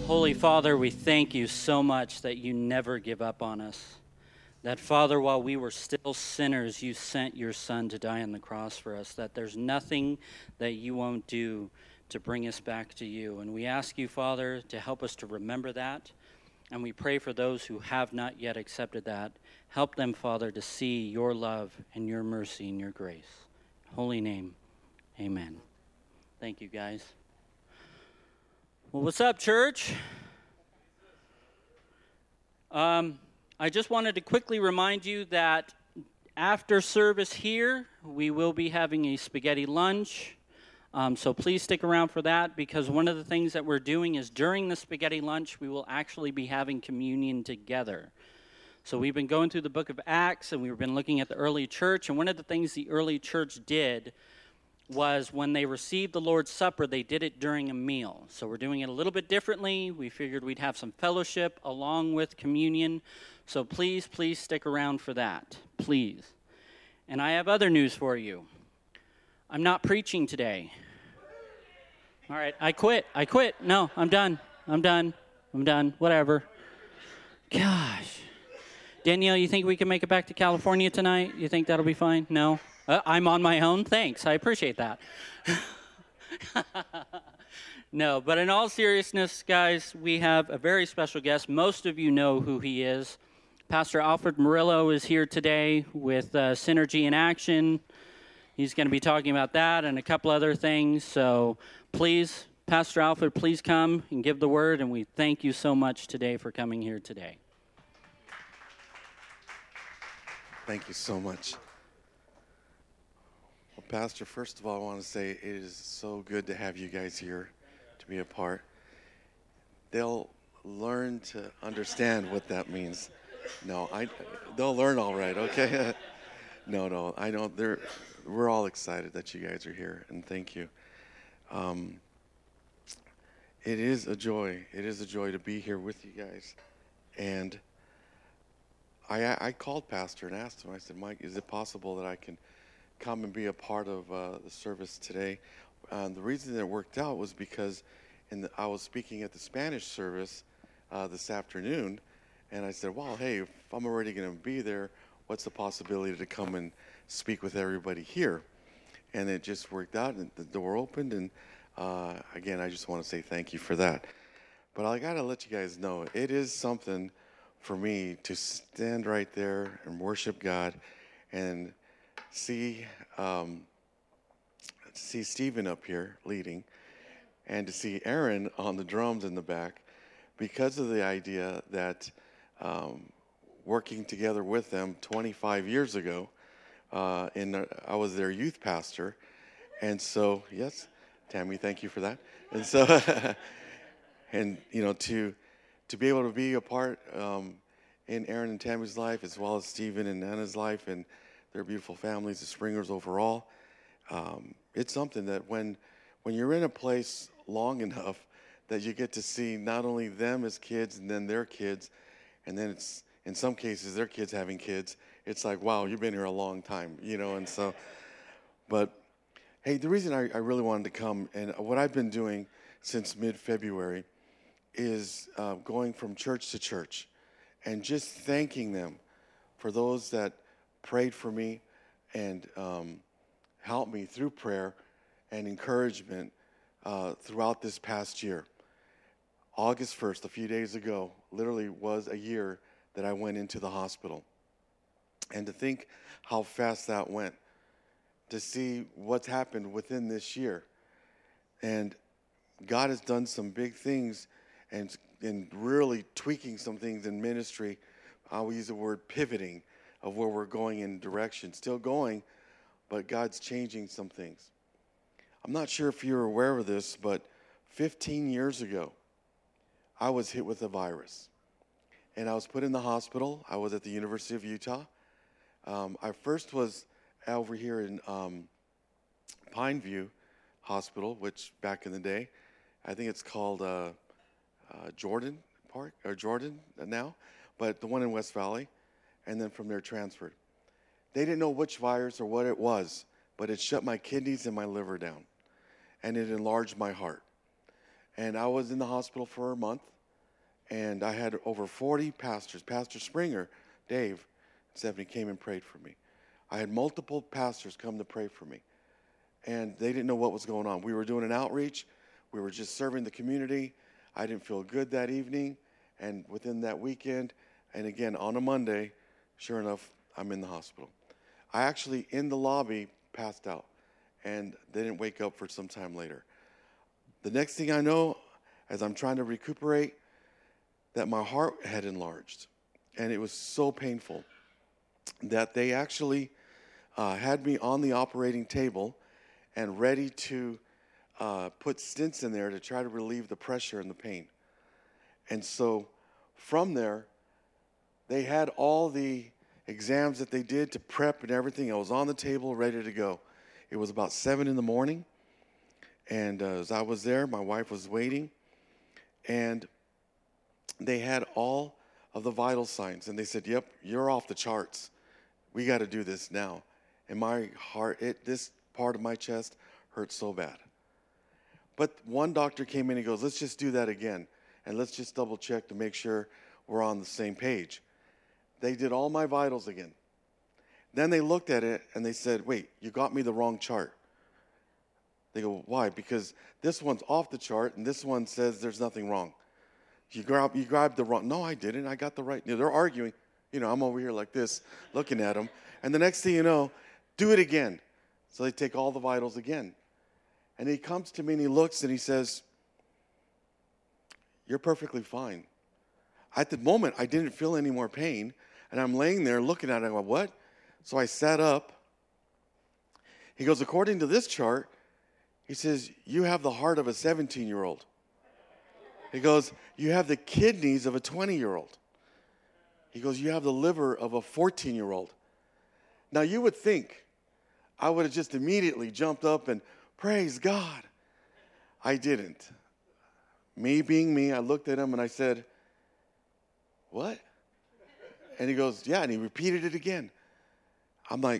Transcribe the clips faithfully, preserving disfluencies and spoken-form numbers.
Holy Father, we thank you so much that you never give up on us. That, Father, while we were still sinners, you sent your Son to die on the cross for us. That there's nothing that you won't do to bring us back to you. And we ask you, Father, to help us to remember that. And we pray for those who have not yet accepted that. Help them, Father, to see your love and your mercy and your grace. Holy name, amen. Thank you, guys. Well, what's up, church? Um, I just wanted to quickly remind you that after service here, we will be having a spaghetti lunch. Um, so please stick around for that, because one of the things that we're doing is during the spaghetti lunch, we will actually be having communion together. So we've been going through the book of Acts, and we've been looking at the early church, and one of the things the early church did was when they received the Lord's Supper, they did it during a meal. So we're doing it a little bit differently. We figured we'd have some fellowship along with communion. So please, please stick around for that. Please. And I have other news for you. I'm not preaching today. All right, I quit. I quit. No, I'm done. I'm done. I'm done. Whatever. Gosh. Danielle, you think we can make it back to California tonight? You think that'll be fine? No? Uh, I'm on my own? Thanks. I appreciate that. No, but in all seriousness, guys, we have a very special guest. Most of you know who he is. Pastor Alfred Murillo is here today with uh, Synergy in Action. He's going to be talking about that and a couple other things. So please, Pastor Alfred, please come and give the word. And we thank you so much today for coming here today. Thank you so much. Well, Pastor, first of all, I want to say it is so good to have you guys here to be a part. They'll learn to understand what that means. No, I. They'll learn all right, okay? no, no, I know they're. We're all excited that you guys are here, and thank you. Um, it is a joy. It is a joy to be here with you guys, and I, I called Pastor and asked him. I said, Mike, is it possible that I can come and be a part of uh, the service today? Uh, the reason that it worked out was because in the, I was speaking at the Spanish service uh, this afternoon, and I said, well, hey, if I'm already going to be there, what's the possibility to come and speak with everybody here? And it just worked out, and the door opened, and uh, again, I just want to say thank you for that. But I got to let you guys know, it is something for me to stand right there and worship God and see um, see Stephen up here leading, and to see Aaron on the drums in the back, because of the idea that um, working together with them twenty-five years ago, uh, in the, I was their youth pastor, and so yes, Tammy, thank you for that. And so, and you know, to to be able to be a part um, in Aaron and Tammy's life, as well as Stephen and Anna's life, and their beautiful families, the Springers overall. Um, it's something that when when you're in a place long enough, that you get to see not only them as kids and then their kids, and then it's in some cases their kids having kids. It's like, wow, you've been here a long time, you know. And so, but hey, the reason I, I really wanted to come, and what I've been doing since mid-February, is uh, going from church to church and just thanking them for those that prayed for me and um, helped me through prayer and encouragement uh, throughout this past year. August first, a few days ago, literally was a year that I went into the hospital. And to think how fast that went, to see what's happened within this year. And God has done some big things and, and really tweaking some things in ministry. I will use the word pivoting of where we're going in direction. Still going, but God's changing some things. I'm not sure if you're aware of this, but fifteen years ago, I was hit with a virus. And I was put in the hospital. I was at the University of Utah. Um, I first was over here in um, Pineview Hospital, which back in the day, I think it's called uh, uh, Jordan Park, or Jordan now, but the one in West Valley, and then from there transferred. They didn't know which virus or what it was, but it shut my kidneys and my liver down, and it enlarged my heart. And I was in the hospital for a month, and I had over forty pastors. Pastor Springer, Dave, Stephanie came and prayed for me. I had multiple pastors come to pray for me, and they didn't know what was going on. We were doing an outreach. We were just serving the community. I didn't feel good that evening, and within that weekend, and again on a Monday, sure enough, I'm in the hospital. I actually, in the lobby, passed out, and they didn't wake up for some time later. The next thing I know, as I'm trying to recuperate, that my heart had enlarged, and it was so painful that they actually uh, had me on the operating table and ready to uh, put stents in there to try to relieve the pressure and the pain. And so from there, they had all the exams that they did to prep and everything. I was on the table ready to go. It was about seven in the morning, and uh, as I was there, my wife was waiting, and they had all of the vital signs, and they said, yep, you're off the charts. We got to do this now. And my heart, it, this part of my chest hurt so bad. But one doctor came in and goes, let's just do that again, and let's just double check to make sure we're on the same page. They did all my vitals again. Then they looked at it and they said, wait, you got me the wrong chart. They go, why? Because this one's off the chart and this one says there's nothing wrong. You grab, you grabbed the wrong. No, I didn't. I got the right. You know, they're arguing. You know, I'm over here like this, looking at them. And the next thing you know, do it again. So they take all the vitals again. And he comes to me and he looks and he says, you're perfectly fine. At the moment, I didn't feel any more pain. And I'm laying there looking at it. I go, what? So I sat up. He goes, according to this chart, he says, you have the heart of a seventeen-year-old. He goes, you have the kidneys of a twenty-year-old. He goes, you have the liver of a fourteen-year-old. Now, you would think I would have just immediately jumped up and praise God. I didn't. Me being me, I looked at him and I said, what? And he goes, yeah, and he repeated it again. I'm like,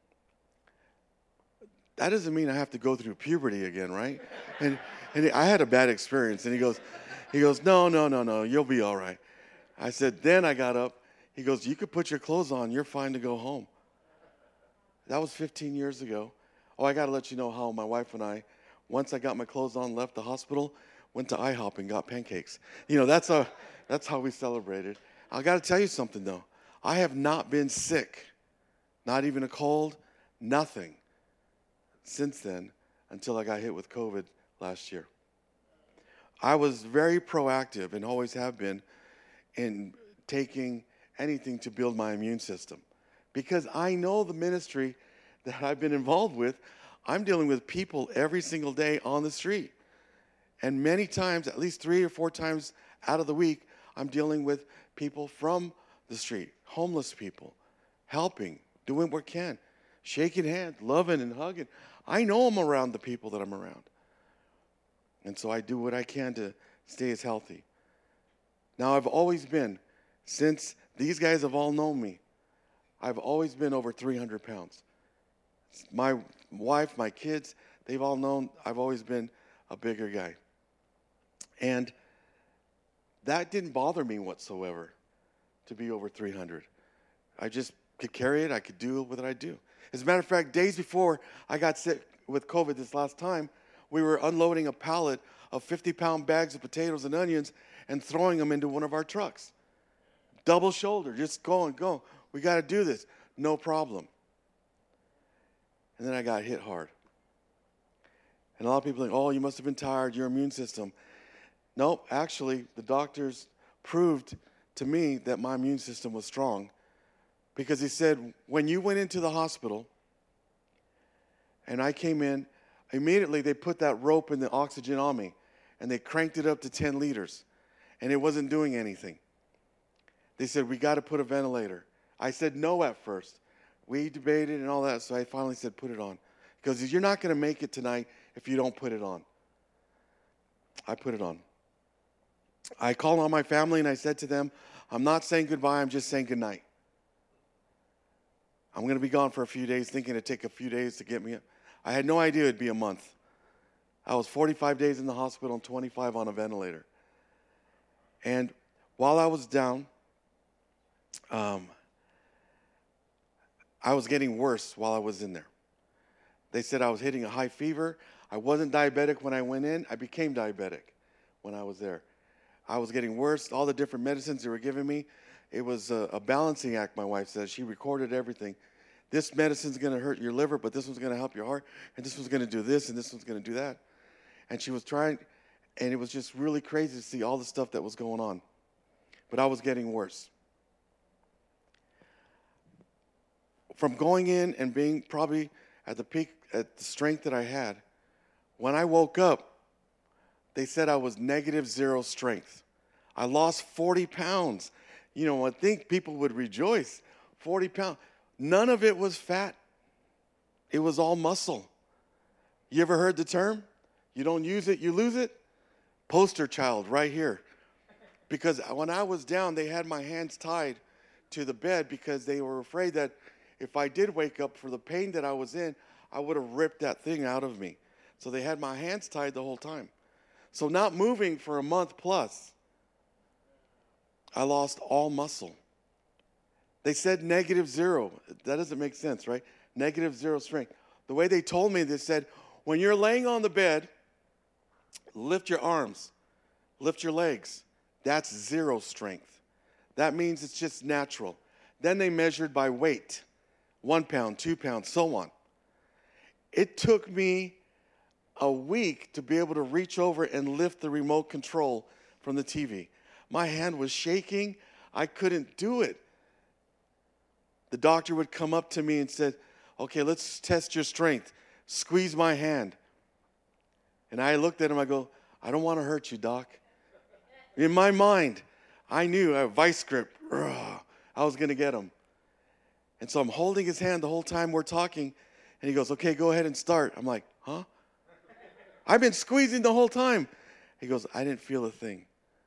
that doesn't mean I have to go through puberty again, right? And and I had a bad experience. And he goes, he goes, no, no, no, no, you'll be all right. I said, then I got up. He goes, you could put your clothes on. You're fine to go home. That was fifteen years ago. Oh, I got to let you know how my wife and I, once I got my clothes on, left the hospital, went to IHOP and got pancakes. You know, that's a, that's how we celebrated. I got to tell you something, though. I have not been sick, not even a cold, nothing, since then until I got hit with COVID last year. I was very proactive and always have been in taking anything to build my immune system because I know the ministry that I've been involved with. I'm dealing with people every single day on the street. And many times, at least three or four times out of the week, I'm dealing with people from the street, homeless people, helping, doing what I can, shaking hands, loving and hugging. I know I'm around the people that I'm around. And so I do what I can to stay as healthy. Now, I've always been, since these guys have all known me, I've always been over three hundred pounds. My wife, my kids, they've all known I've always been a bigger guy. And that didn't bother me whatsoever to be over three hundred. I just could carry it. I could do what I do. As a matter of fact, days before I got sick with COVID this last time, we were unloading a pallet of fifty-pound bags of potatoes and onions and throwing them into one of our trucks. Double shoulder, just go and go. We got to do this. No problem. And then I got hit hard. And a lot of people think, oh, you must have been tired, your immune system. Nope, actually, the doctors proved to me that my immune system was strong because he said, when you went into the hospital and I came in, immediately they put that rope in the oxygen on me and they cranked it up to ten liters and it wasn't doing anything. They said, we got to put a ventilator. I said no at first. We debated and all that, so I finally said, put it on. Because you're not going to make it tonight if you don't put it on. I put it on. I called on my family and I said to them, I'm not saying goodbye, I'm just saying goodnight. I'm going to be gone for a few days, thinking it'd take a few days to get me. I had no idea it'd be a month. I was forty-five days in the hospital and twenty-five on a ventilator. And while I was down, um, I was getting worse while I was in there. They said I was hitting a high fever. I wasn't diabetic when I went in. I became diabetic when I was there. I was getting worse. All the different medicines they were giving me, it was a, a balancing act, my wife says. She recorded everything. This medicine's going to hurt your liver, but this one's going to help your heart, and this one's going to do this, and this one's going to do that. And she was trying, and it was just really crazy to see all the stuff that was going on. But I was getting worse. From going in and being probably at the peak, at the strength that I had, when I woke up, they said I was negative zero strength. I lost forty pounds. You know, I think people would rejoice. forty pounds. None of it was fat. It was all muscle. You ever heard the term? You don't use it, you lose it? Poster child right here. Because when I was down, they had my hands tied to the bed because they were afraid that if I did wake up for the pain that I was in, I would have ripped that thing out of me. So they had my hands tied the whole time. So not moving for a month plus, I lost all muscle. They said negative zero. That doesn't make sense, right? Negative zero strength. The way they told me, they said, when you're laying on the bed, lift your arms, lift your legs. That's zero strength. That means it's just natural. Then they measured by weight, one pound, two pounds, so on. It took me a week to be able to reach over and lift the remote control from the T V. My hand was shaking. I couldn't do it. The doctor would come up to me and said, okay, let's test your strength. Squeeze my hand. And I looked at him, I go, I don't want to hurt you, doc. In my mind, I knew, a vice grip, ugh, I was going to get him. And so I'm holding his hand the whole time we're talking, and he goes, okay, go ahead and start. I'm like, huh? I've been squeezing the whole time. He goes, I didn't feel a thing.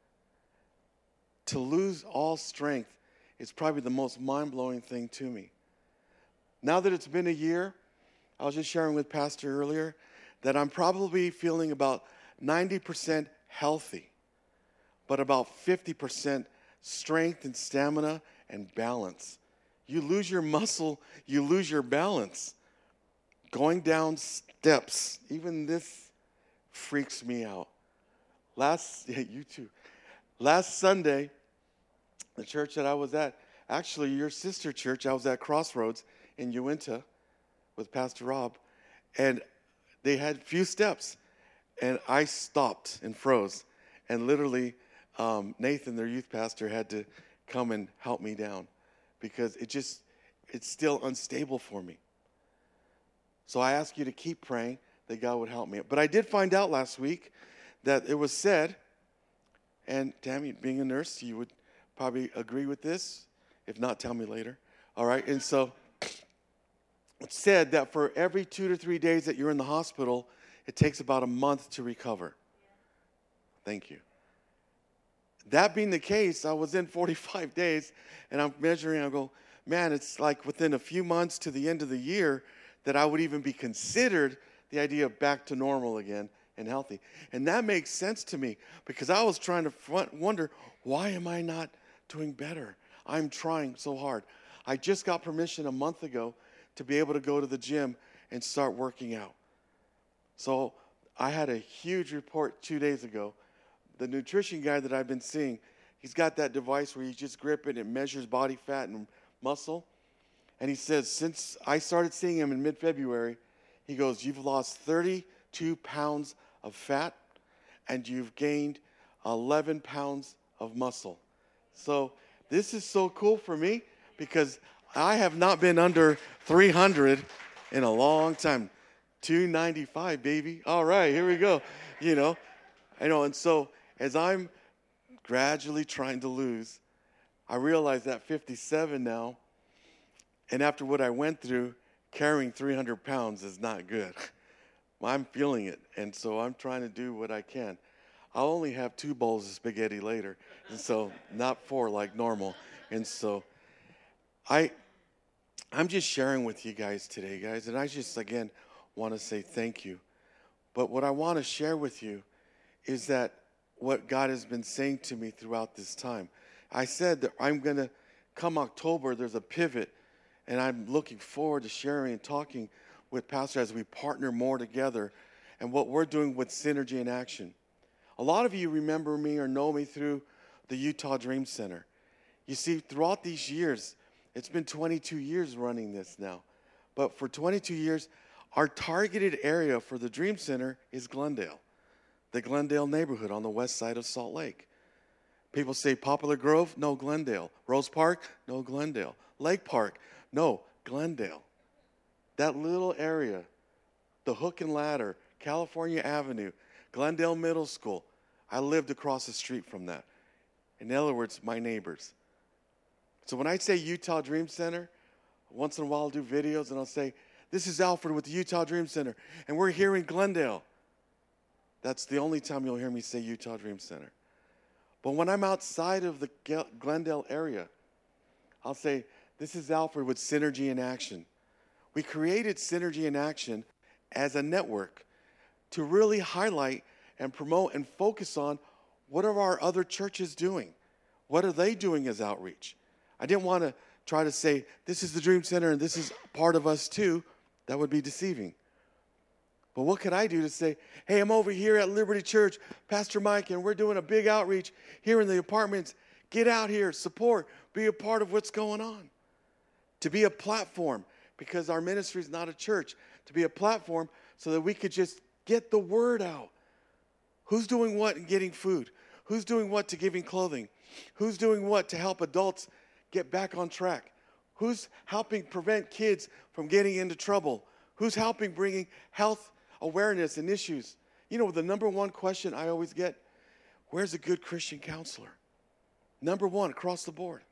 To lose all strength is probably the most mind-blowing thing to me. Now that it's been a year, I was just sharing with Pastor earlier that I'm probably feeling about ninety percent healthy, but about fifty percent strength and stamina and balance. You lose your muscle, you lose your balance. Going down steps, even this freaks me out. Last, yeah, you too. Last Sunday, the church that I was at, actually your sister church, I was at Crossroads in Uinta with Pastor Rob, and they had few steps, and I stopped and froze, and literally um, Nathan, their youth pastor, had to come and help me down because it just, it's still unstable for me. So I ask you to keep praying that God would help me. But I did find out last week that it was said, and Tammy, being a nurse, you would probably agree with this. If not, tell me later. All right, and so it's said that for every two to three days that you're in the hospital, it takes about a month to recover. Thank you. That being the case, I was in forty-five days, and I'm measuring, I go, man, it's like within a few months to the end of the year that I would even be considered the idea of back to normal again and healthy. And that makes sense to me because I was trying to front wonder, why am I not doing better? I'm trying so hard. I just got permission a month ago to be able to go to the gym and start working out. So I had a huge report two days ago. The nutrition guy that I've been seeing, he's got that device where you just grip it and it measures body fat and muscle. And he says, since I started seeing him in mid-February, he goes, you've lost thirty-two pounds of fat and you've gained eleven pounds of muscle. So this is so cool for me because I have not been under three hundred in a long time. two ninety-five, baby. All right, here we go. You know, I know. And so as I'm gradually trying to lose, I realize that fifty-seven now, and after what I went through, carrying three hundred pounds is not good. I'm feeling it, and so I'm trying to do what I can. I'll only have two bowls of spaghetti later, and so not four like normal. And so I, I'm just sharing with you guys today, guys, and I just, again, want to say thank you But what I want to share with you is that what God has been saying to me throughout this time. I said that I'm going to, come October, there's a pivot, and I'm looking forward to sharing and talking with Pastor as we partner more together and what we're doing with Synergy in Action. A lot of you remember me or know me through the Utah Dream Center. You see, throughout these years, it's been twenty-two years running this now. But for twenty-two years, our targeted area for the Dream Center is Glendale, the Glendale neighborhood on the west side of Salt Lake. People say Poplar Grove, no, Glendale. Rose Park, no, Glendale. Lake Park, no, Glendale. That little area, the Hook and Ladder, California Avenue, Glendale Middle School, I lived across the street from that. In other words, my neighbors. So when I say Utah Dream Center, once in a while I'll do videos and I'll say, this is Alfred with the Utah Dream Center, and we're here in Glendale. That's the only time you'll hear me say Utah Dream Center. But when I'm outside of the Glendale area, I'll say, this is Alfred with Synergy in Action. We created Synergy in Action as a network to really highlight and promote and focus on what are our other churches doing? What are they doing as outreach? I didn't want to try to say, this is the Dream Center and this is part of us too. That would be deceiving. But what could I do to say, hey, I'm over here at Liberty Church, Pastor Mike, and we're doing a big outreach here in the apartments. Get out here, support, be a part of what's going on. To be a platform, because our ministry is not a church, to be a platform so that we could just get the word out. Who's doing what in getting food? Who's doing what to giving clothing? Who's doing what to help adults get back on track? Who's helping prevent kids from getting into trouble? Who's helping bringing health awareness and issues? You know, the number one question I always get, where's a good Christian counselor? Number one, across the board.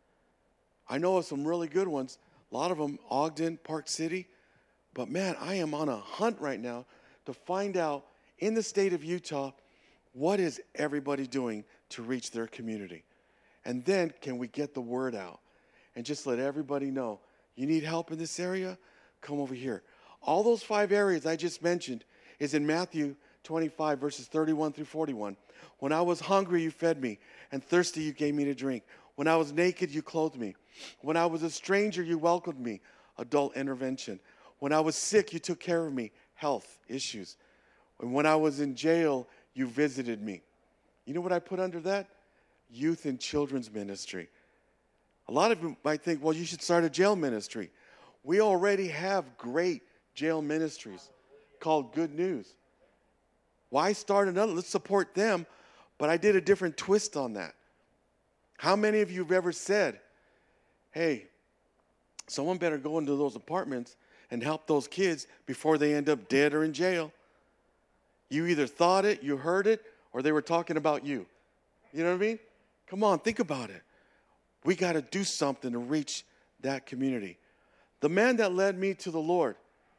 I know of some really good ones, a lot of them Ogden, Park City, but man, I am on a hunt right now to find out in the state of Utah, what is everybody doing to reach their community? And then can we get the word out and just let everybody know, you need help in this area? Come over here. All those five areas I just mentioned is in Matthew twenty-five, verses thirty-one through forty-one. When I was hungry, you fed me, and thirsty, you gave me to drink. When I was naked, you clothed me. When I was a stranger, you welcomed me. Adult intervention. When I was sick, you took care of me. Health issues. And when I was in jail, you visited me. You know what I put under that? Youth and children's ministry. A lot of you might think, well, you should start a jail ministry. We already have great jail ministries called Good News. Why start another? Let's support them. But I did a different twist on that. How many of you have ever said, hey, someone better go into those apartments and help those kids before they end up dead or in jail? You either thought it, you heard it, or they were talking about you. You know what I mean? Come on, think about it. We got to do something to reach that community. The man that led me to the Lord,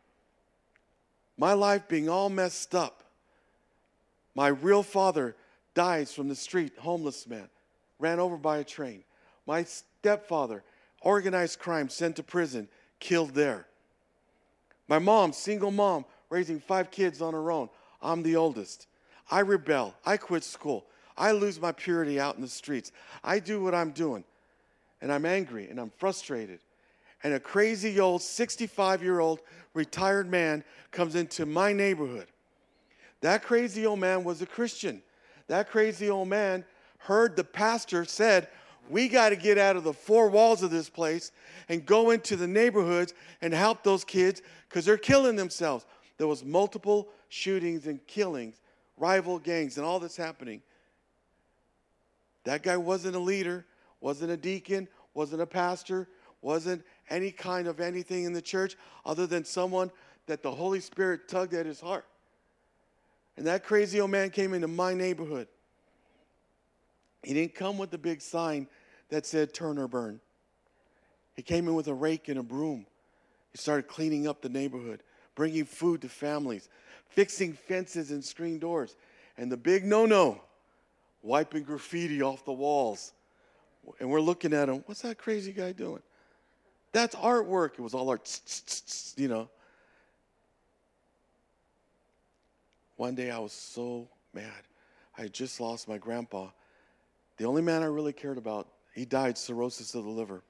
my life being all messed up, my real father dies from the street, homeless man, ran over by a train. My stepfather, organized crime, sent to prison, killed there. My mom, single mom, raising five kids on her own. I'm the oldest. I rebel. I quit school. I lose my purity out in the streets. I do what I'm doing. And I'm angry and I'm frustrated. And a crazy old sixty-five-year-old retired man comes into my neighborhood. That crazy old man was a Christian. That crazy old man heard the pastor said, we got to get out of the four walls of this place and go into the neighborhoods and help those kids because they're killing themselves. There was multiple shootings and killings, rival gangs, and all this happening. That guy wasn't a leader, wasn't a deacon, wasn't a pastor, wasn't any kind of anything in the church other than someone that the Holy Spirit tugged at his heart. And that crazy old man came into my neighborhood. He didn't come with a big sign that said turn or burn. He came in with a rake and a broom. He started cleaning up the neighborhood, bringing food to families, fixing fences and screen doors. And the big no-no, wiping graffiti off the walls. And we're looking at him, what's that crazy guy doing? That's artwork. It was all art, you know. One day I was so mad. I had just lost my grandpa. The only man I really cared about, he died cirrhosis of the liver.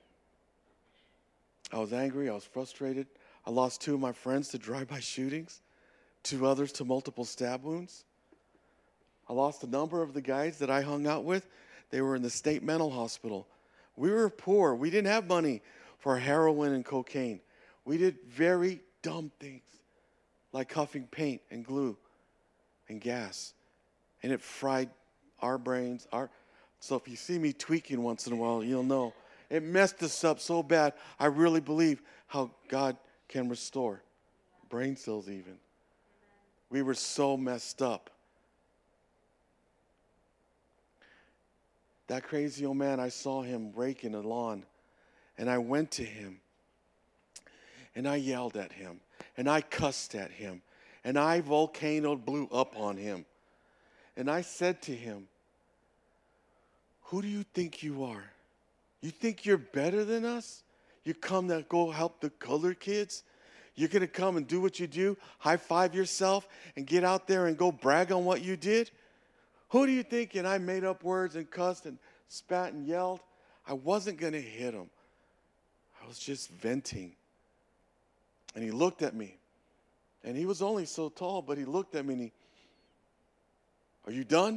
I was angry. I was frustrated. I lost two of my friends to drive-by shootings, two others to multiple stab wounds. I lost a number of the guys that I hung out with. They were in the state mental hospital. We were poor. We didn't have money for heroin and cocaine. We did very dumb things, like huffing paint and glue and gas. And it fried our brains. Our So if you see me tweaking once in a while, you'll know. It messed us up so bad. I really believe how God can restore brain cells even. We were so messed up. That crazy old man, I saw him raking a lawn, and I went to him, and I yelled at him, and I cussed at him, and I volcano blew up on him. And I said to him, who do you think you are? You think you're better than us? You come to go help the colored kids? You're going to come and do what you do, high-five yourself, and get out there and go brag on what you did? Who do you think? And I made up words and cussed and spat and yelled. I wasn't going to hit him. I was just venting. And he looked at me. And he was only so tall, but he looked at me and he, are you done?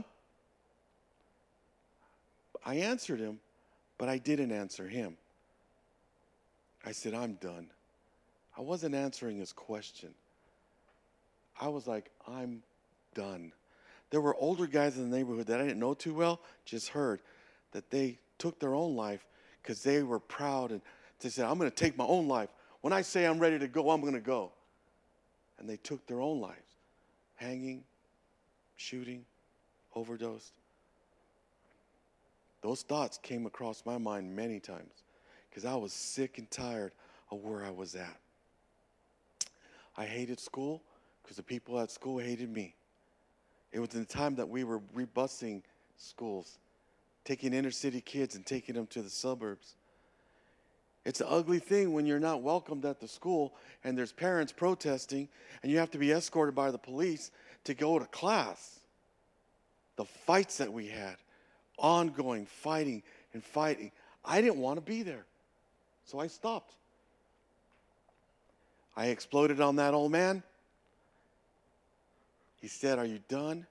I answered him, but I didn't answer him. I said, I'm done. I wasn't answering his question. I was like, I'm done. There were older guys in the neighborhood that I didn't know too well, just heard that they took their own life because they were proud and they said, I'm going to take my own life. When I say I'm ready to go, I'm going to go. And they took their own lives, hanging, shooting, overdosed. Those thoughts came across my mind many times because I was sick and tired of where I was at. I hated school because the people at school hated me. It was in the time that we were rebusing schools, taking inner city kids and taking them to the suburbs. It's an ugly thing when you're not welcomed at the school and there's parents protesting and you have to be escorted by the police to go to class. The fights that we had, ongoing fighting and fighting. I didn't want to be there, so I stopped. I exploded on that old man. He said, are you done?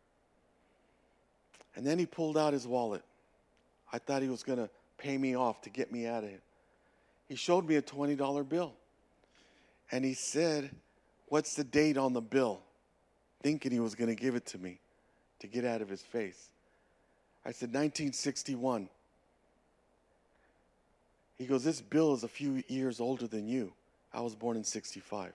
And then he pulled out his wallet. I thought he was going to pay me off to get me out of here. He showed me a twenty dollar bill. And he said, what's the date on the bill? Thinking he was going to give it to me to get out of his face. I said, nineteen sixty-one. He goes, this bill is a few years older than you. I was born in sixty-five.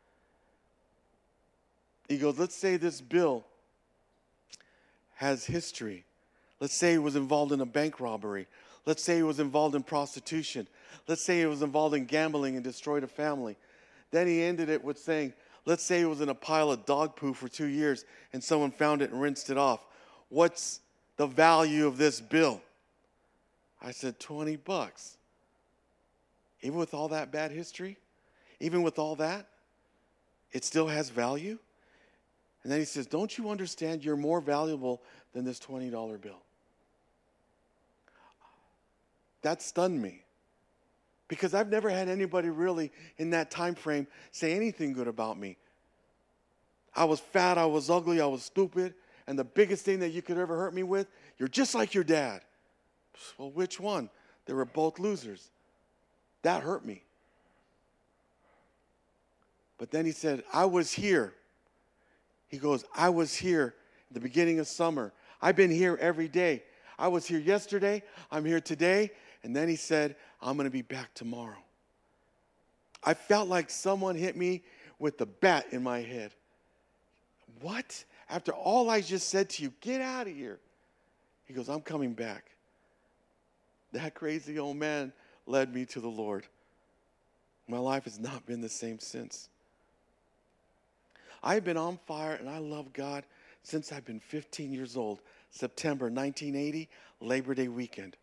He goes, let's say this bill has history. Let's say he was involved in a bank robbery. Let's say he was involved in prostitution. Let's say he was involved in gambling and destroyed a family. Then he ended it with saying, let's say he was in a pile of dog poo for two years and someone found it and rinsed it off. What's the value of this bill? I said, twenty bucks. Even with all that bad history, even with all that, it still has value? And then he says, don't you understand you're more valuable than this twenty dollar bill? That stunned me because I've never had anybody really in that time frame say anything good about me. I was fat, I was ugly, I was stupid, and the biggest thing that you could ever hurt me with, you're just like your dad. Well, which one? They were both losers. That hurt me. But then he said, I was here. He goes, I was here at the beginning of summer. I've been here every day. I was here yesterday. I'm here today. And then he said, I'm going to be back tomorrow. I felt like someone hit me with the bat in my head. What? After all I just said to you, get out of here. He goes, I'm coming back. That crazy old man led me to the Lord. My life has not been the same since. I've been on fire and I love God since I've been fifteen years old. September nineteen eighty, Labor Day weekend.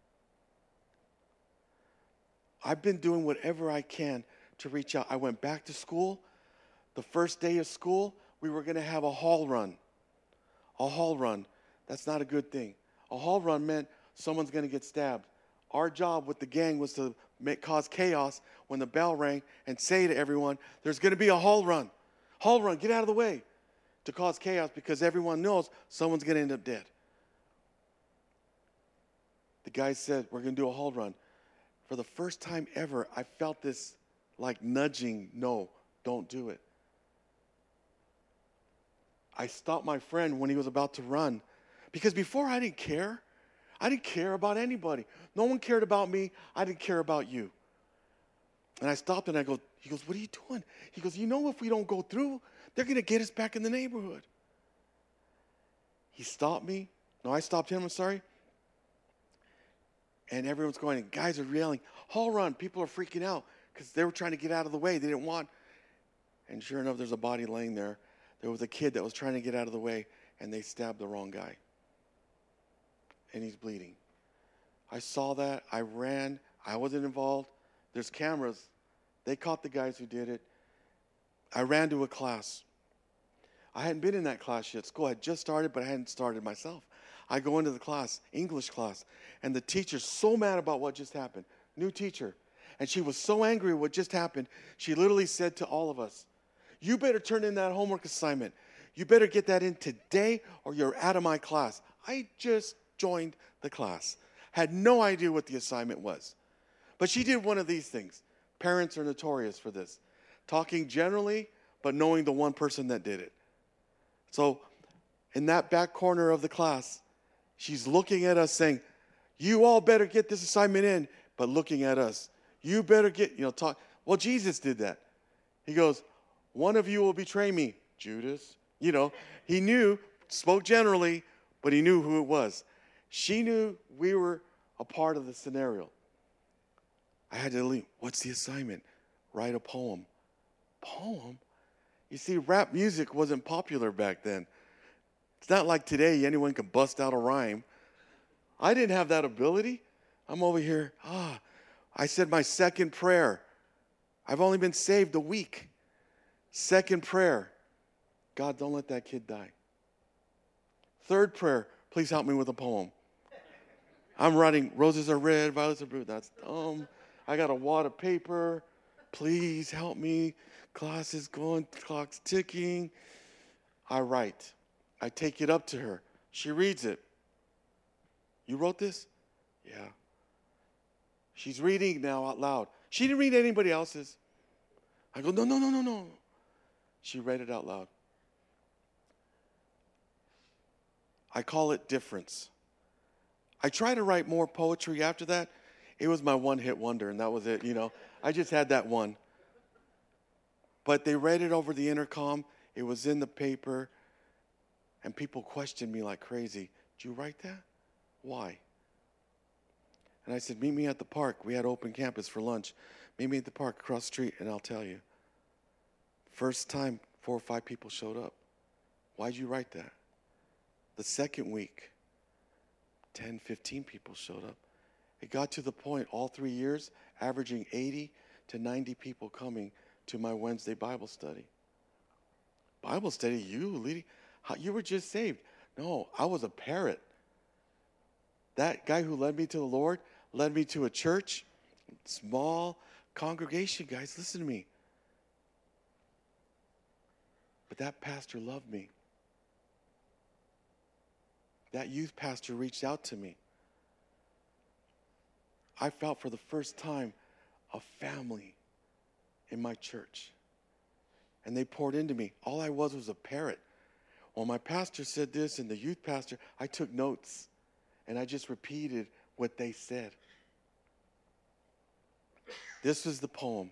I've been doing whatever I can to reach out. I went back to school. The first day of school we were going to have a hall run. A hall run. That's not a good thing. A hall run meant someone's going to get stabbed. Our job with the gang was to make, cause chaos when the bell rang and say to everyone, there's going to be a hall run. Hall run, get out of the way. To cause chaos because everyone knows someone's going to end up dead. The guy said, we're going to do a hall run. For the first time ever, I felt this like nudging, no, don't do it. I stopped my friend when he was about to run. Because before I didn't care. I didn't care about anybody. No one cared about me. I didn't care about you. And I stopped and I go, he goes, what are you doing? He goes, you know if we don't go through, they're going to get us back in the neighborhood. He stopped me. No, I stopped him, I'm sorry. And everyone's going, and guys are yelling, hall run. People are freaking out because they were trying to get out of the way. They didn't want. And sure enough, there's a body laying there. There was a kid that was trying to get out of the way, and they stabbed the wrong guy. And he's bleeding. I saw that. I ran. I wasn't involved. There's cameras. They caught the guys who did it. I ran to a class. I hadn't been in that class yet. School had just started, but I hadn't started myself. I go into the class, English class, and the teacher's so mad about what just happened. New teacher. And she was so angry at what just happened, she literally said to all of us, you better turn in that homework assignment. You better get that in today or you're out of my class. I just joined the class. Had no idea what the assignment was. But she did one of these things. Parents are notorious for this. Talking generally, but knowing the one person that did it. So in that back corner of the class, she's looking at us saying, you all better get this assignment in, but looking at us. You better get, you know, talk. Well, Jesus did that. He goes, one of you will betray me, Judas. You know, he knew, spoke generally, but he knew who it was. She knew we were a part of the scenario. I had to leave. What's the assignment? Write a poem. Poem? You see, rap music wasn't popular back then. It's not like today anyone can bust out a rhyme. I didn't have that ability. I'm over here. Ah, I said my second prayer. I've only been saved a week. Second prayer. God, don't let that kid die. Third prayer. Please help me with a poem. I'm writing, roses are red, violets are blue. That's dumb. I got a wad of paper. Please help me. Class is going, clock's ticking. I write. I take it up to her. She reads it. You wrote this? Yeah. She's reading now out loud. She didn't read anybody else's. I go, no, no, no, no, no. She read it out loud. I call it difference. I try to write more poetry after that. It was my one-hit wonder, and that was it, you know. I just had that one. But they read it over the intercom. It was in the paper. And people questioned me like crazy. Did you write that? Why? And I said, meet me at the park. We had open campus for lunch. Meet me at the park across the street, and I'll tell you. First time, four or five people showed up. Why'd you write that? The second week, ten, fifteen people showed up. It got to the point, all three years, averaging eighty to ninety people coming to my Wednesday Bible study. Bible study? You, leading? How, you were just saved. No, I was a parrot. That guy who led me to the Lord led me to a church, small congregation. Guys, listen to me. But that pastor loved me. That youth pastor reached out to me. I felt for the first time a family in my church. And they poured into me. All I was was a parrot. Well, my pastor said this and the youth pastor, I took notes. And I just repeated what they said. This was the poem.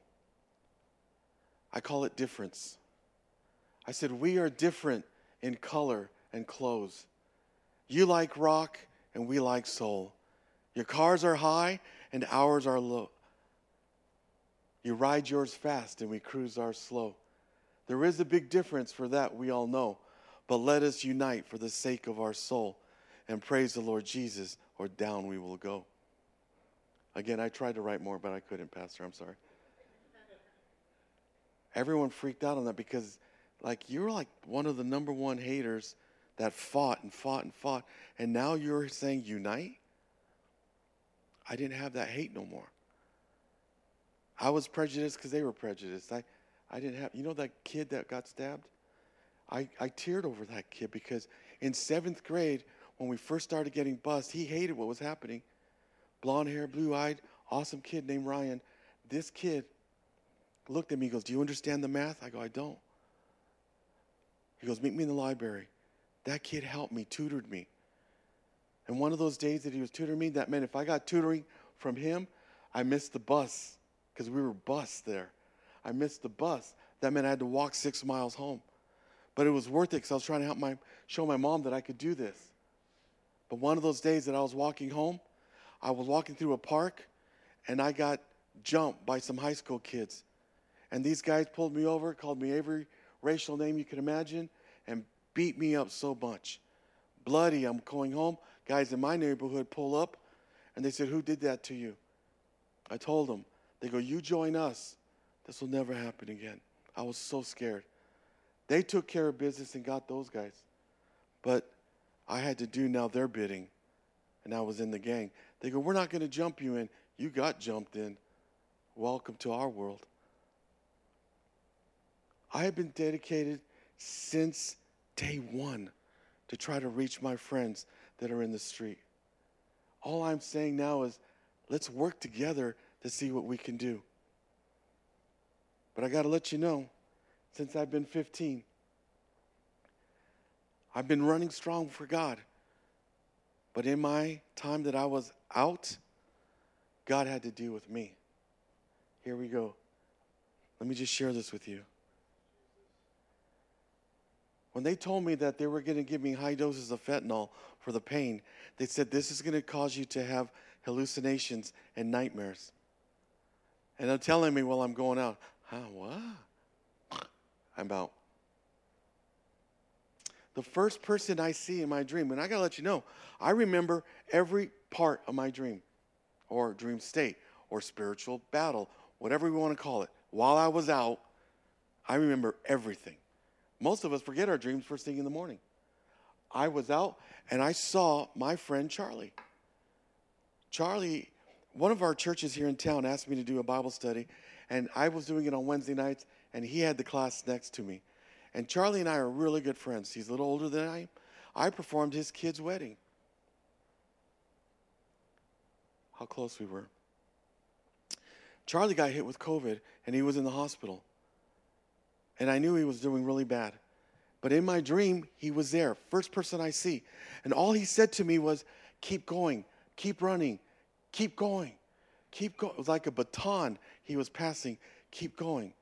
I call it difference. I said, we are different in color and clothes. You like rock and we like soul. Your cars are high and ours are low. You ride yours fast and we cruise ours slow. There is a big difference, for that we all know. But let us unite for the sake of our soul and praise the Lord Jesus, or down we will go. Again, I tried to write more, but I couldn't, Pastor. I'm sorry. Everyone freaked out on that because Like, you're like one of the number one haters that fought and fought and fought, and now you're saying unite? I didn't have that hate no more. I was prejudiced because they were prejudiced. I, I didn't have, you know that kid that got stabbed? I, I teared over that kid because in seventh grade, when we first started getting bused, he hated what was happening. Blonde hair, blue-eyed, awesome kid named Ryan. This kid looked at me, he goes, do you understand the math? I go, I don't. He goes, meet me in the library. That kid helped me, tutored me. And one of those days that he was tutoring me, that meant if I got tutoring from him, I missed the bus because we were bused there. I missed the bus. That meant I had to walk six miles home. But it was worth it because I was trying to help my show my mom that I could do this. But one of those days that I was walking home, I was walking through a park, and I got jumped by some high school kids. And these guys pulled me over, called me every racial name you could imagine, and beat me up so much. Bloody, I'm going home. Guys in my neighborhood pull up, and they said, who did that to you? I told them. They go, you join us. This will never happen again. I was so scared. They took care of business and got those guys. But I had to do now their bidding, and I was in the gang. They go, we're not going to jump you in. You got jumped in. Welcome to our world. I have been dedicated since day one to try to reach my friends that are in the street. All I'm saying now is let's work together to see what we can do. But I got to let you know, since I've been fifteen, I've been running strong for God. But in my time that I was out, God had to deal with me. Here we go. Let me just share this with you. When they told me that they were going to give me high doses of fentanyl for the pain, they said this is going to cause you to have hallucinations and nightmares. And they're telling me while I'm going out, huh, what? I'm out. The first person I see in my dream, and I got to let you know, I remember every part of my dream, or dream state, or spiritual battle, whatever we want to call it. While I was out, I remember everything. Most of us forget our dreams first thing in the morning. I was out, and I saw my friend Charlie. Charlie, one of our churches here in town asked me to do a Bible study, and I was doing it on Wednesday nights, and he had the class next to me. And Charlie and I are really good friends. He's a little older than I am. I performed his kid's wedding. How close we were. Charlie got hit with COVID, and he was in the hospital. And I knew he was doing really bad. But in my dream, he was there, first person I see. And all he said to me was, keep going, keep running, keep going, keep going. It was like a baton he was passing, keep going.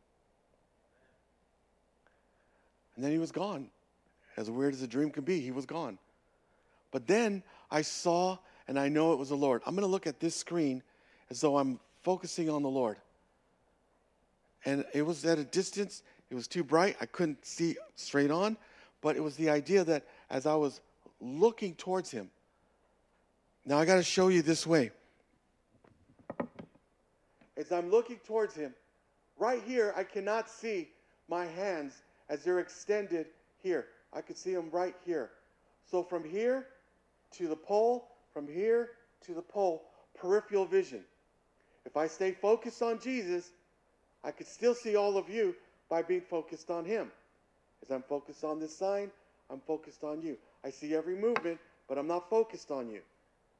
And then he was gone. As weird as a dream can be, he was gone. But then I saw, and I know it was the Lord. I'm going to look at this screen as though I'm focusing on the Lord. And it was at a distance. It was too bright. I couldn't see straight on. But it was the idea that as I was looking towards him. Now I got to show you this way. As I'm looking towards him, right here, I cannot see my hands as they're extended here. I could see them right here. So from here to the pole, from here to the pole, peripheral vision. If I stay focused on Jesus, I could still see all of you by being focused on him. As I'm focused on this sign, I'm focused on you. I see every movement, but I'm not focused on you.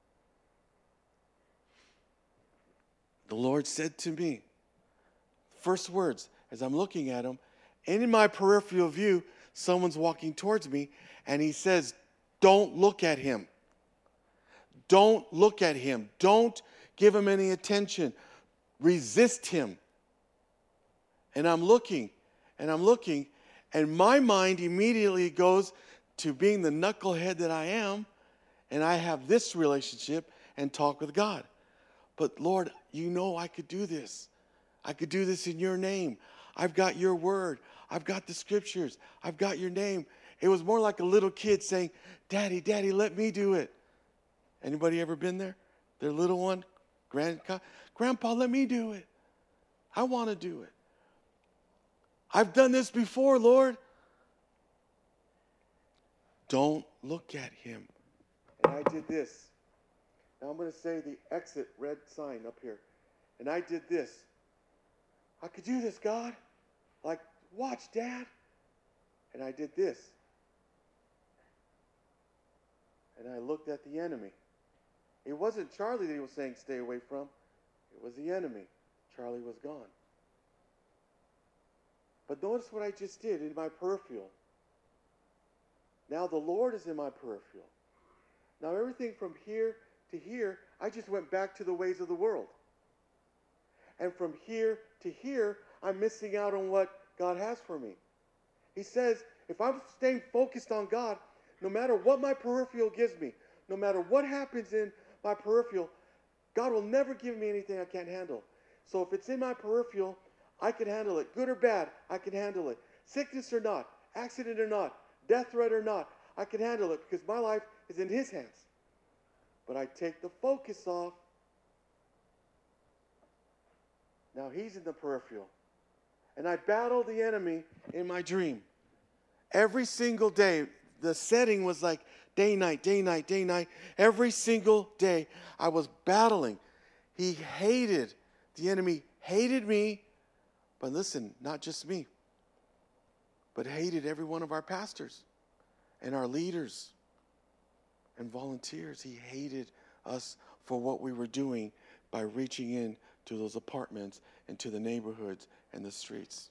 The Lord said to me, first words, as I'm looking at him, and in my peripheral view, someone's walking towards me, and he says, don't look at him. Don't look at him. Don't give him any attention. Resist him. And I'm looking, and I'm looking, and my mind immediately goes to being the knucklehead that I am, and I have this relationship and talk with God. But Lord, you know I could do this. I could do this in your name. I've got your word. I've got the scriptures. I've got your name. It was more like a little kid saying, Daddy, Daddy, let me do it. Anybody ever been there? Their little one? Grandpa, Grandpa, let me do it. I want to do it. I've done this before, Lord. don't look at him. And I did this. Now I'm going to say the exit red sign up here. And I did this. I could do this, God. Like, watch, Dad. And I did this. And I looked at the enemy. It wasn't Charlie that he was saying stay away from. It was the enemy. Charlie was gone. But notice what I just did in my peripheral. Now the Lord is in my peripheral. Now everything from here to here, I just went back to the ways of the world. And from here to here, I'm missing out on what God has for me. He says, if I'm staying focused on God, no matter what my peripheral gives me, no matter what happens in my peripheral, God will never give me anything I can't handle. So if it's in my peripheral, I can handle it. Good or bad, I can handle it. Sickness or not, accident or not, death threat or not, I can handle it because my life is in His hands. But I take the focus off. Now He's in the peripheral. And I battle the enemy in my dream. Every single day, the setting was like day, night, day, night, day, night. Every single day, I was battling. He hated, the enemy hated me. But listen, not just me, but hated every one of our pastors and our leaders and volunteers. He hated us for what we were doing by reaching in to those apartments and to the neighborhoods and the streets.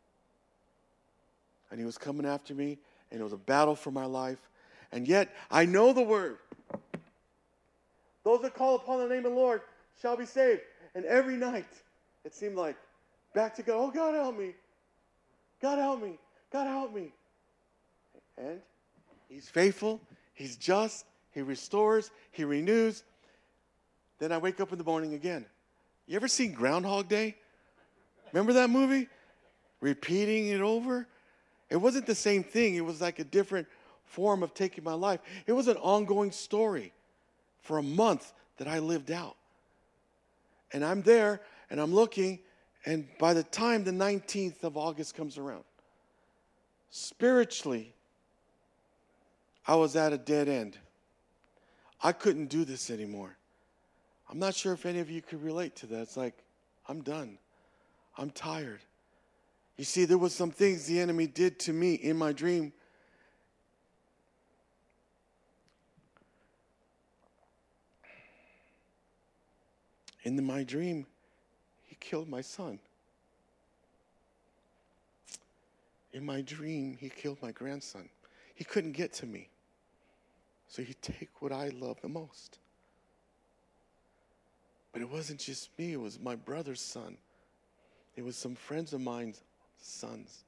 And he was coming after me, and it was a battle for my life. And yet, I know the word. Those that call upon the name of the Lord shall be saved. And every night, it seemed like, back to God. Oh, God, help me. God, help me. God, help me. And He's faithful. He's just. He restores. He renews. Then I wake up in the morning again. You ever seen Groundhog Day? Remember that movie? Repeating it over. It wasn't the same thing. It was like a different form of taking my life. It was an ongoing story for a month that I lived out. And I'm there, and I'm looking, and by the time the nineteenth of August comes around, spiritually, I was at a dead end. I couldn't do this anymore. I'm not sure if any of you could relate to that. It's like, I'm done. I'm tired. You see, there was some things the enemy did to me in my dream. In my dream, he killed my son. In my dream, he killed my grandson. He couldn't get to me. So he'd take what I love the most. But it wasn't just me. It was my brother's son. It was some friends of mine's sons.